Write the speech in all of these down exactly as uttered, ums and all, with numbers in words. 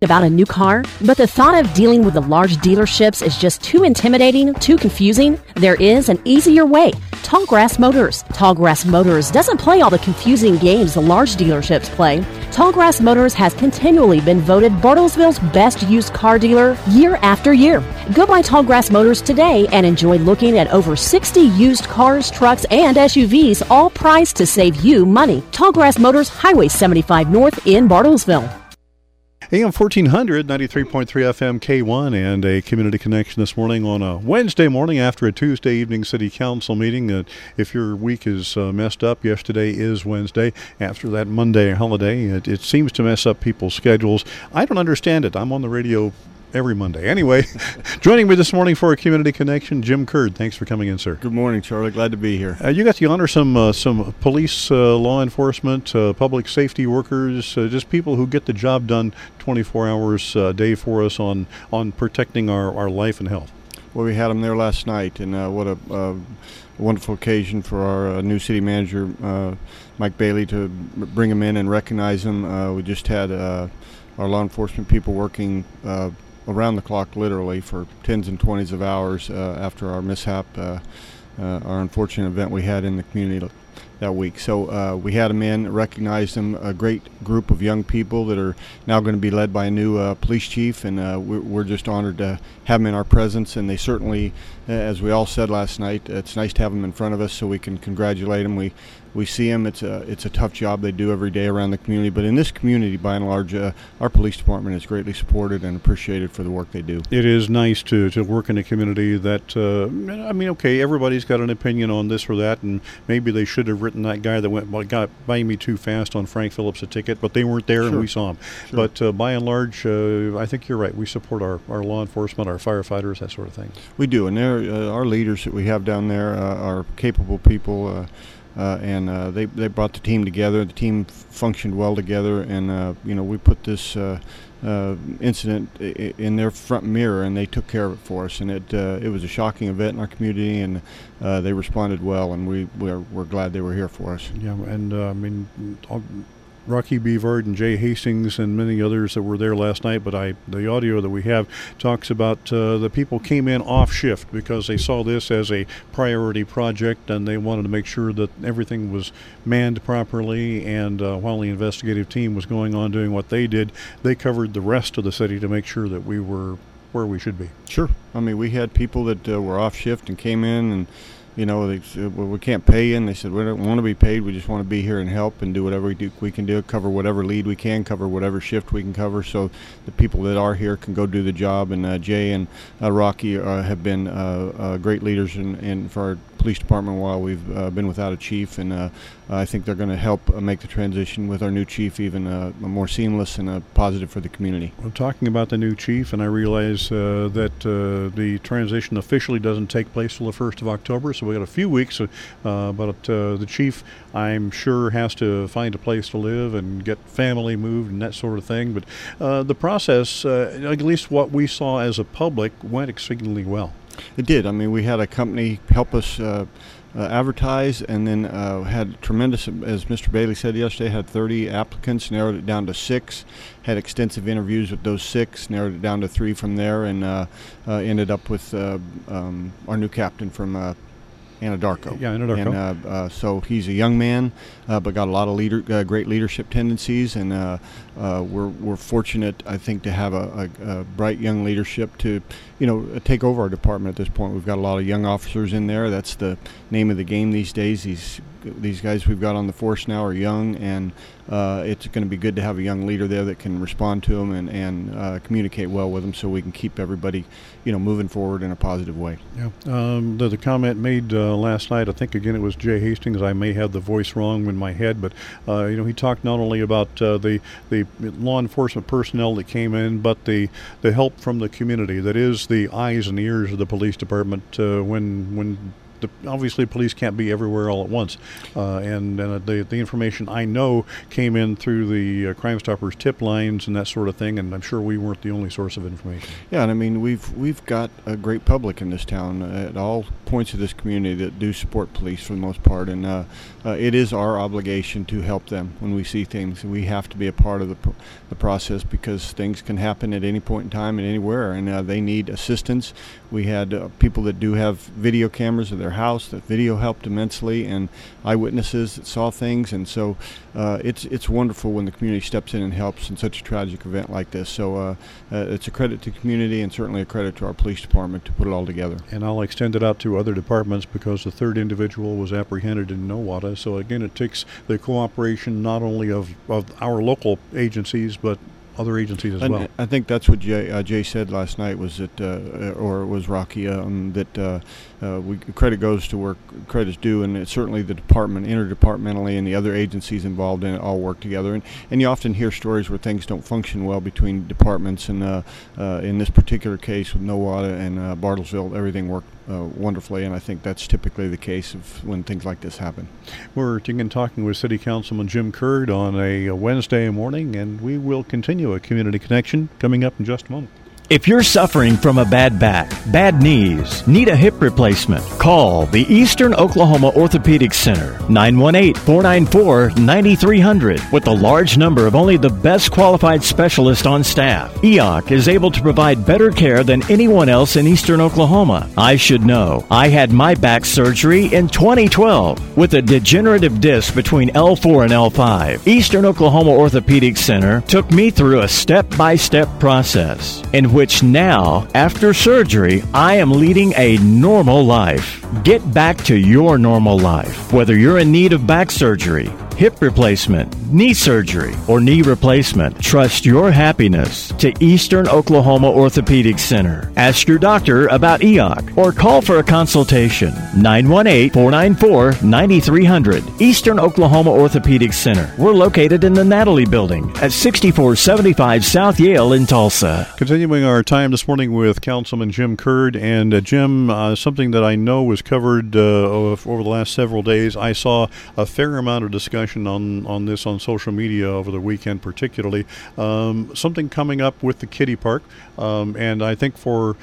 about a new car, but the thought of dealing with the large dealerships is just too intimidating, too confusing? There is an easier way. Tallgrass Motors. Tallgrass Motors doesn't play all the confusing games the large dealerships play. Tallgrass Motors has continually been voted Bartlesville's best used car dealer year after year. Go by Tallgrass Motors today and enjoy looking at over sixty used cars, trucks, and S U Vs, all priced to save you money. Tallgrass Motors, Highway seventy-five North in Bartlesville. A M fourteen hundred, ninety-three point three F M K one, and a Community Connection this morning on a Wednesday morning after a Tuesday evening City Council meeting. Uh, if your week is uh, messed up, yesterday is Wednesday. After that Monday holiday, it, it seems to mess up people's schedules. I don't understand it. I'm on the radio every Monday. Anyway, joining me this morning for a Community Connection, Jim Curd. Thanks for coming in, sir. Good morning, Charlie. Glad to be here. Uh, you got to honor some uh, some police, uh, law enforcement, uh, public safety workers, uh, just people who get the job done twenty-four hours a day for us on, on protecting our, our life and health. Well, we had them there last night, and uh, what a uh, wonderful occasion for our uh, new city manager, uh, Mike Bailey, to bring them in and recognize them. Uh, we just had uh, our law enforcement people working uh, around the clock, literally, for tens and twenties of hours uh, after our mishap, uh, uh, our unfortunate event we had in the community that week. So uh, we had them in, recognized them, a great group of young people that are now going to be led by a new uh, police chief, and uh, we're, we're just honored to have them in our presence. And they certainly, uh, as we all said last night, it's nice to have them in front of us so we can congratulate them. We we see them. It's a it's a tough job they do every day around the community, but in this community, by and large, uh, our police department is greatly supported and appreciated for the work they do. It is nice to, to work in a community that, uh, I mean, okay, everybody's got an opinion on this or that, and maybe they should have written that guy that went got by me too fast on Frank Phillips a ticket, but they weren't there. Sure. And we saw him. Sure. But uh, by and large, uh, I think you're right. We support our, our law enforcement, our firefighters, that sort of thing. We do, and they're, uh, our leaders that we have down there uh, are capable people. Uh, Uh, and uh, they they brought the team together. The team f- functioned well together, and uh, you know we put this uh, uh, incident I- in their front mirror, and they took care of it for us. And it uh, it was a shocking event in our community, and uh, they responded well, and we we're, we're glad they were here for us. Yeah, and uh, I mean. I'll Rocky Beavard and Jay Hastings and many others that were there last night, but I the audio that we have talks about uh, the people came in off shift because they saw this as a priority project and they wanted to make sure that everything was manned properly, and uh, while the investigative team was going on doing what they did, they covered the rest of the city to make sure that we were where we should be. Sure. I mean, we had people that uh, were off shift and came in and you know, they said, well, we can't pay you, and they said, we don't want to be paid, we just want to be here and help and do whatever we, do, we can do, cover whatever lead we can, cover whatever shift we can cover, so the people that are here can go do the job. And uh, Jay and uh, Rocky uh, have been uh, uh, great leaders in, in for our police department while we've uh, been without a chief, and uh, I think they're going to help uh, make the transition with our new chief even uh, more seamless and uh, positive for the community. We're talking about the new chief, and I realize uh, that uh, the transition officially doesn't take place till the first of October, so we got a few weeks, uh, but uh, the chief, I'm sure, has to find a place to live and get family moved and that sort of thing, but uh, the process, uh, at least what we saw as a public, went exceedingly well. It did. I mean, we had a company help us uh, uh, advertise, and then uh, had tremendous, as Mister Bailey said yesterday, had thirty applicants, narrowed it down to six, had extensive interviews with those six, narrowed it down to three from there, and uh, uh, ended up with uh, um, our new captain from uh, Anadarko. Yeah, Anadarko. And uh, uh, so he's a young man, uh, but got a lot of leader, uh, great leadership tendencies, and uh, uh, we're we're fortunate, I think, to have a, a, a bright young leadership to, you know, take over our department at this point. We've got a lot of young officers in there. That's the name of the game these days. These these guys we've got on the force now are young, and uh, it's going to be good to have a young leader there that can respond to them and and uh, communicate well with them, so we can keep everybody, you know, moving forward in a positive way. Yeah. Um, the, the comment made uh, last night, I think again it was Jay Hastings. I may have the voice wrong in my head, but uh, you know, he talked not only about uh, the the law enforcement personnel that came in, but the the help from the community. That is the eyes and ears of the police department uh, when when. The, obviously, police can't be everywhere all at once, uh, and, and the the information I know came in through the uh, Crime Stoppers tip lines and that sort of thing, and I'm sure we weren't the only source of information. Yeah, and I mean we've we've got a great public in this town at all points of this community that do support police for the most part, and uh, uh, it is our obligation to help them when we see things. We have to be a part of the, pr- the process because things can happen at any point in time and anywhere, and uh, they need assistance. We had uh, people that do have video cameras of their house. That video helped immensely, and eyewitnesses that saw things, and so uh, it's it's wonderful when the community steps in and helps in such a tragic event like this. So uh, uh, it's a credit to the community and certainly a credit to our police department to put it all together. And I'll extend it out to other departments because the third individual was apprehended in Nowata. So again, it takes the cooperation not only of, of our local agencies, but other agencies as and well. I think that's what Jay, uh, Jay said last night was that, uh, or it was Rocky, um, that uh, uh, we, credit goes to where credit is due, and it's certainly the department, interdepartmentally, and the other agencies involved in it all work together. And, and you often hear stories where things don't function well between departments, and uh, uh, in this particular case with Nowata and uh, Bartlesville, everything worked uh, wonderfully, and I think that's typically the case of when things like this happen. We're again talking with City Councilman Jim Curd on a, a Wednesday morning, and we will continue a community connection coming up in just a moment. If you're suffering from a bad back, bad knees, need a hip replacement, call the Eastern Oklahoma Orthopedic Center, nine one eight, four nine four, nine three zero zero. With a large number of only the best qualified specialists on staff, E O C is able to provide better care than anyone else in Eastern Oklahoma. I should know. I had my back surgery in twenty twelve with a degenerative disc between L four and L five. Eastern Oklahoma Orthopedic Center took me through a step-by-step process in which which now, after surgery, I am leading a normal life. Get back to your normal life. Whether you're in need of back surgery, hip replacement, knee surgery, or knee replacement, trust your happiness to Eastern Oklahoma Orthopedic Center. Ask your doctor about E O C or call for a consultation. nine one eight, four nine four, nine three zero zero. Eastern Oklahoma Orthopedic Center. We're located in the Natalie Building at sixty-four seventy-five South Yale in Tulsa. Continuing our time this morning with Councilman Jim Curd. And uh, Jim, uh, something that I know was covered uh, over the last several days. I saw a fair amount of discussion on, on this on social media over the weekend particularly. Um, something coming up with the kiddie park. Um, and I think for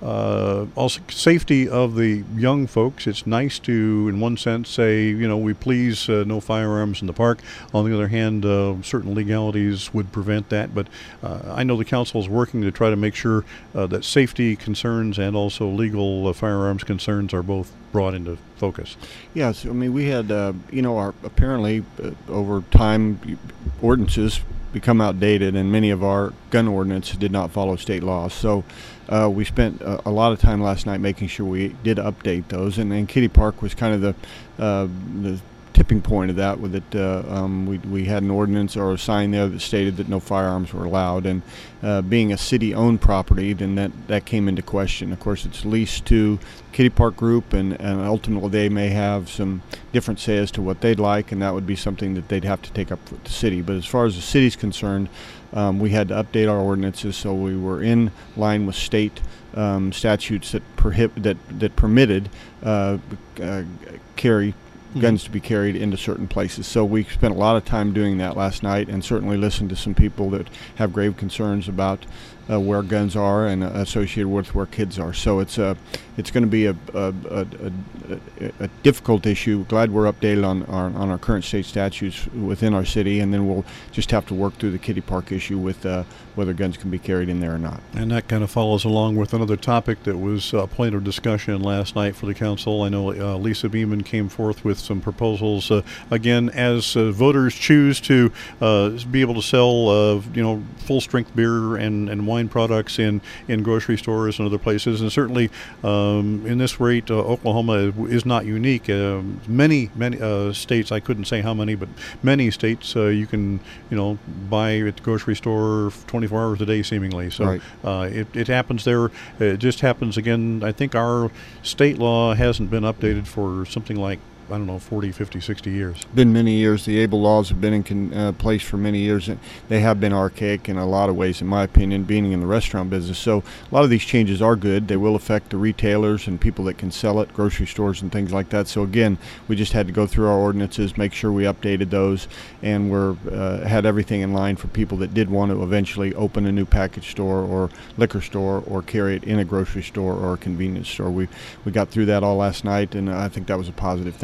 Uh, also safety of the young folks, it's nice to, in one sense, say, you know, we please uh, no firearms in the park. On the other hand, uh, certain legalities would prevent that. But uh, I know the council is working to try to make sure uh, that safety concerns and also legal uh, firearms concerns are both brought into focus. Yes, I mean, we had, uh, you know, our apparently uh, over time ordinances become outdated, and many of our gun ordinances did not follow state laws. So uh, we spent a, a lot of time last night making sure we did update those, and, and Kiddie Park was kind of the uh, the tipping point of that. With it, uh, um, we we had an ordinance or a sign there that stated that no firearms were allowed, and uh, being a city-owned property, then that, that came into question. Of course, it's leased to Kiddie Park Group, and, and ultimately they may have some different say as to what they'd like, and that would be something that they'd have to take up with the city. But as far as the city's concerned, um, we had to update our ordinances so we were in line with state um, statutes that prohibit that that permitted uh, uh, carry guns to be carried into certain places. So we spent a lot of time doing that last night, and certainly listened to some people that have grave concerns about uh, where guns are and uh, associated with where kids are. So it's a it's going to be a a, a, a a difficult issue. Glad we're updated on our on our current state statutes within our city, and then we'll just have to work through the Kiddie Park issue with uh, whether guns can be carried in there or not. And that kind of follows along with another topic that was a point of discussion last night for the council. I know uh, Lisa Beeman came forth with some proposals. Uh, again, as uh, voters choose to uh, be able to sell, uh, you know, full-strength beer and, and wine products in, in grocery stores and other places, and certainly um, in this rate, uh, Oklahoma is not unique. Uh, many, many uh, states, I couldn't say how many, but many states uh, you can, you know, buy at the grocery store twenty-four hours a day, seemingly. So right. uh, it, it happens there. It just happens again. I think our state law hasn't been updated for something like, I don't know, forty, fifty, sixty years. Been many years. The Able laws have been in con, uh, place for many years. They have been archaic in a lot of ways, in my opinion, being in the restaurant business. So a lot of these changes are good. They will affect the retailers and people that can sell it, grocery stores and things like that. So again, we just had to go through our ordinances, make sure we updated those, and we're uh, had everything in line for people that did want to eventually open a new package store or liquor store or carry it in a grocery store or a convenience store. We we got through that all last night, and I think that was a positive thing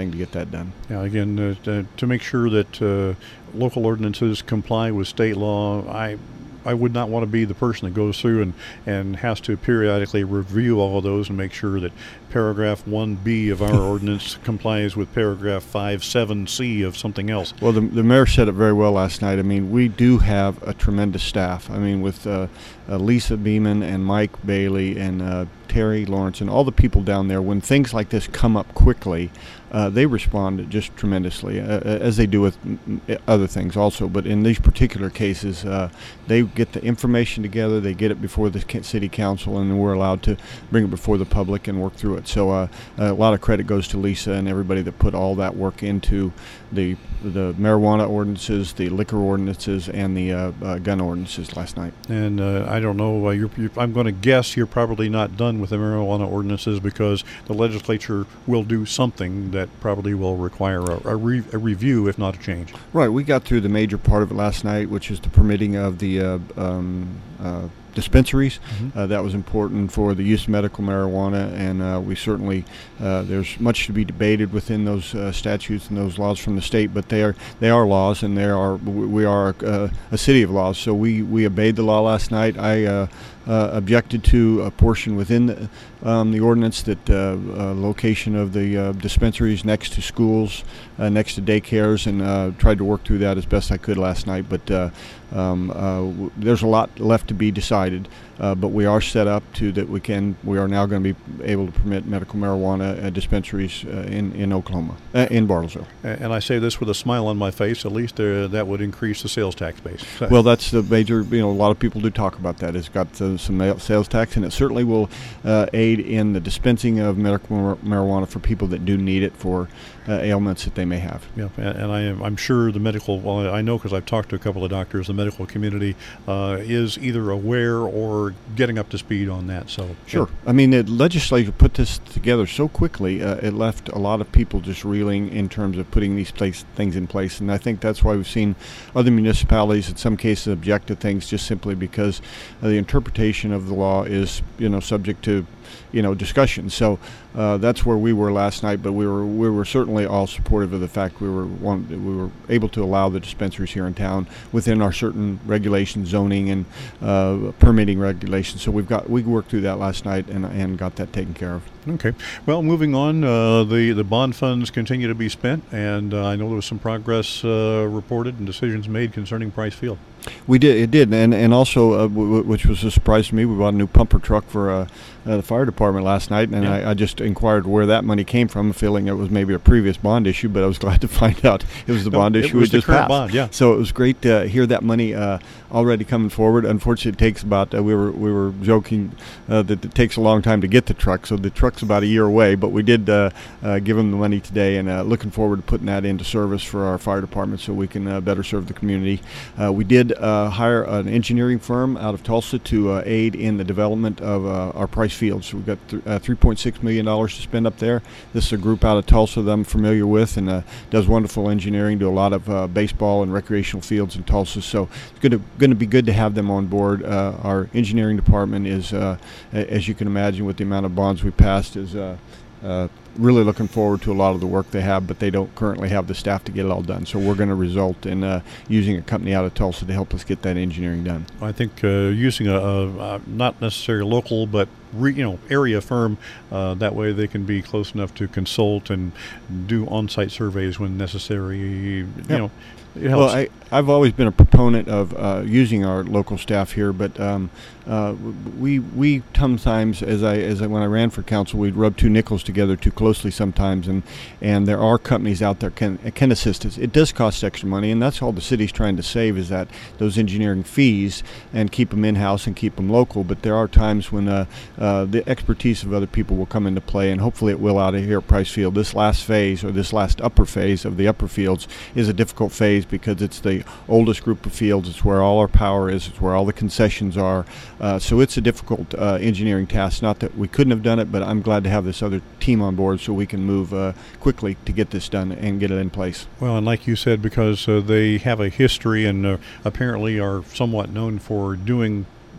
everything to get that done. Yeah, again, uh, to, to make sure that uh, local ordinances comply with state law, I I would not want to be the person that goes through and, and has to periodically review all of those and make sure that paragraph one B of our ordinance complies with paragraph five seven C of something else. Well, the, the mayor said it very well last night. I mean, we do have a tremendous staff. I mean, with uh, uh, Lisa Beeman and Mike Bailey and uh, Terry Lawrence and all the people down there, when things like this come up quickly, uh, they respond just tremendously, uh, as they do with m- other things also. But in these particular cases, uh, they get the information together, they get it before the city council, and then we're allowed to bring it before the public and work through it. So uh, a lot of credit goes to Lisa and everybody that put all that work into the the marijuana ordinances, the liquor ordinances, and the uh, uh, gun ordinances last night. And uh, I don't know, uh, you're, you're, I'm going to guess you're probably not done with the marijuana ordinances because the legislature will do something that probably will require a, a, re- a review, if not a change. Right. We got through the major part of it last night, which is the permitting of the uh, um, uh, dispensaries. Mm-hmm. Uh, that was important for the use of medical marijuana, and uh, we certainly uh, there's much to be debated within those uh, statutes and those laws from the state, but they are they are laws, and they are we are uh, a city of laws. So we, we obeyed the law last night. I uh, uh, objected to a portion within the, um, the ordinance that uh, uh, location of the uh, dispensaries next to schools, uh, next to daycares, and uh, tried to work through that as best I could last night. But uh, um, uh, w- there's a lot left to be decided. Uh, but we are set up to that we can. We are now going to be able to permit medical marijuana uh, dispensaries uh, in in Oklahoma, uh, in Bartlesville. And I say this with a smile on my face. At least uh, that would increase the sales tax base. Well, that's the major. You know, a lot of people do talk about that. It's got uh, some sales tax, and it certainly will uh, aid in the dispensing of medical mar- marijuana for people that do need it for uh, ailments that they may have. Yeah, and, and I am. I'm sure the medical. Well, I know because I've talked to a couple of doctors. The medical community uh, is either aware or getting up to speed on that. So sure. Yeah. I mean, the legislature put this together so quickly. Uh, it left a lot of people just reeling in terms of putting these place, things in place, and I think that's why we've seen other municipalities in some cases object to things just simply because uh, the interpretation of the law is, you know, subject to, you know, discussion. So uh, that's where we were last night. But we were we were certainly all supportive of the fact we were one, we were able to allow the dispensaries here in town within our certain regulations, zoning, and uh, permitting regulations. So we've got we worked through that last night and and got that taken care of. Okay. Well, moving on, uh, the the bond funds continue to be spent, and uh, I know there was some progress uh, reported and decisions made concerning Price Field. We did, it did, and and also, uh, w- w- which was a surprise to me, we bought a new pumper truck for uh, uh, the fire department last night, and yeah. I, I just inquired where that money came from, feeling it was maybe a previous bond issue, but I was glad to find out it was the no, bond issue it was we just the current passed. Bond, yeah. So it was great to hear that money uh, already coming forward. Unfortunately, it takes about uh, we were we were joking uh, that it takes a long time to get the truck, so the truck's about a year away. But we did uh, uh, give them the money today, and uh, looking forward to putting that into service for our fire department, so we can uh, better serve the community. Uh, we did uh, hire an engineering firm out of Tulsa to uh, aid in the development of uh, our Price Field. So we've got th- uh, three point six million dollars to spend up there. This is a group out of Tulsa that I'm familiar with, and uh, does wonderful engineering, do a lot of uh, baseball and recreational fields in Tulsa. So it's going to going to be good to have them on board. Uh, our engineering department is, uh, as you can imagine, with the amount of bonds we passed, is uh, uh, really looking forward to a lot of the work they have, but they don't currently have the staff to get it all done. So we're going to result in uh, using a company out of Tulsa to help us get that engineering done. I think uh, using a, a, a not necessarily local, but re, you know area firm, uh, that way they can be close enough to consult and do on-site surveys when necessary. You yep. know, it helps. Well, I, I've always been a proponent of uh, using our local staff here, but um, uh, we we sometimes, as I as I, when I ran for council, we'd rub two nickels together too closely sometimes, and and there are companies out there can can assist us. It does cost extra money, and that's all the city's trying to save, is that those engineering fees, and keep them in house and keep them local. But there are times when uh, uh, the expertise of other people will come into play, and hopefully it will out of here at Price Field. This last phase, or this last upper phase of the upper fields, is a difficult phase because it's the oldest group of fields. It's where all our power is. It's where all the concessions are. Uh, so it's a difficult uh, engineering task. Not that we couldn't have done it, but I'm glad to have this other team on board so we can move uh, quickly to get this done and get it in place. Well, and like you said, because uh, they have a history and uh, apparently are somewhat known for doing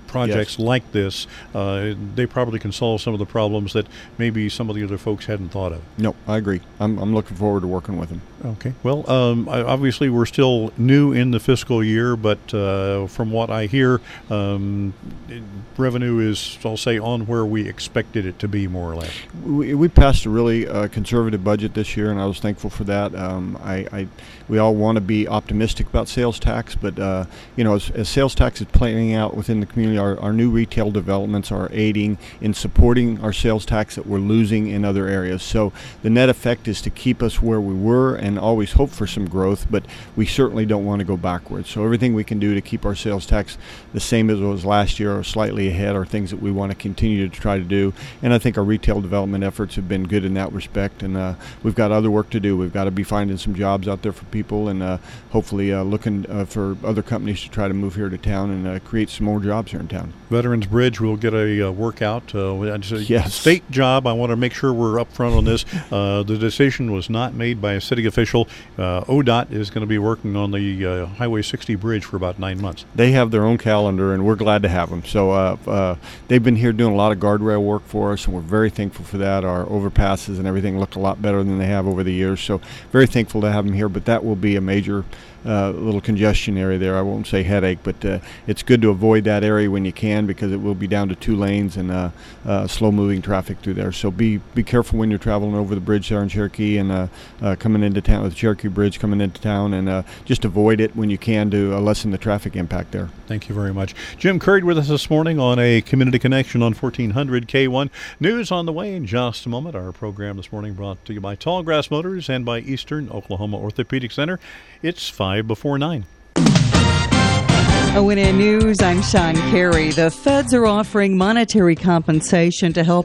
projects Yes. like this, uh, they probably can solve some of the problems that maybe some of the other folks hadn't thought of. No, I agree. I'm, I'm looking forward to working with them. Okay. Well, um, I- obviously we're still new in the fiscal year, but uh, from what I hear, um, it- revenue is, I'll say, on where we expected it to be, more or less. We, we passed a really uh, conservative budget this year, and I was thankful for that. Um, I, I, we all want to be optimistic about sales tax, but uh, you know, as, as sales tax is playing out within the community, our, our new retail developments are aiding in supporting our sales tax that we're losing in other areas. So the net effect is to keep us where we were and always hope for some growth, but we certainly don't want to go backwards. So everything we can do to keep our sales tax the same as it was last year or slightly ahead are things that we want to continue to try to do. And I think our retail development efforts have been good in that respect. And uh, we've got other work to do. We've got to be finding some jobs out there for people, and uh, hopefully uh, looking uh, for other companies to try to move here to town and uh, create some more jobs here in town. Veterans Bridge will get a uh, workout. Uh, it's a Yes. state job. I want to make sure we're up front on this. Uh, the decision was not made by a city official. Uh, O D O T is going to be working on the uh, Highway sixty bridge for about nine months. They have their own calendar, and we're glad to have them. So uh, uh, they've been here doing a lot of guardrail work for us, and we're very thankful for that. Our overpasses and everything look a lot better than they have over the years. So very thankful to have them here, but that will be a major uh, little congestion area there. I won't say headache, but uh, it's good to avoid that area when you can, because it will be down to two lanes and uh, uh, slow-moving traffic through there. So be be careful when you're traveling over the bridge there in Cherokee and uh, uh, coming into town, with the Cherokee Bridge coming into town, and uh, just avoid it when you can to uh, lessen the traffic impact there. Thank you very much. Jim Curd with us this morning on a Community Connection on fourteen hundred K one. News on the way in just a moment. Our program this morning brought to you by Tallgrass Motors and by Eastern Oklahoma Orthopedic Center. It's five before nine. O N N News, I'm Sean Carey. The feds are offering monetary compensation to help